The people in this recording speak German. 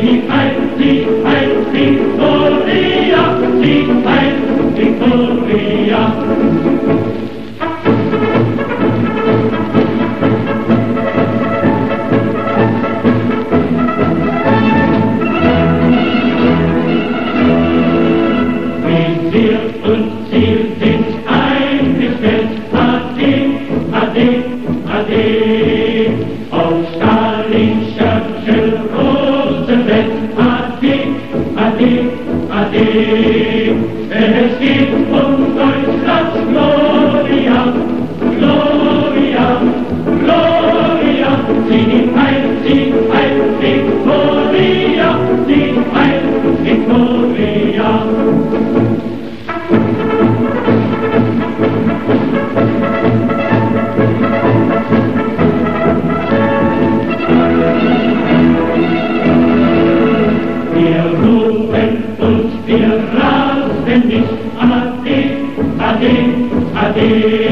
sieg heil, Victoria, sieg heil, Victoria. Wir und Ziel sind eingestellt. Ade, ade, ade. Auf Stalin, Churchill, Roosevelt. Ade, ade, ade. Es geht um Deutschlands Gloria, Gloria, Gloria. Sieg heil, Victoria, sieg heil, Victoria. Wir rufen und wir rasen nicht. Ade, ade, ade.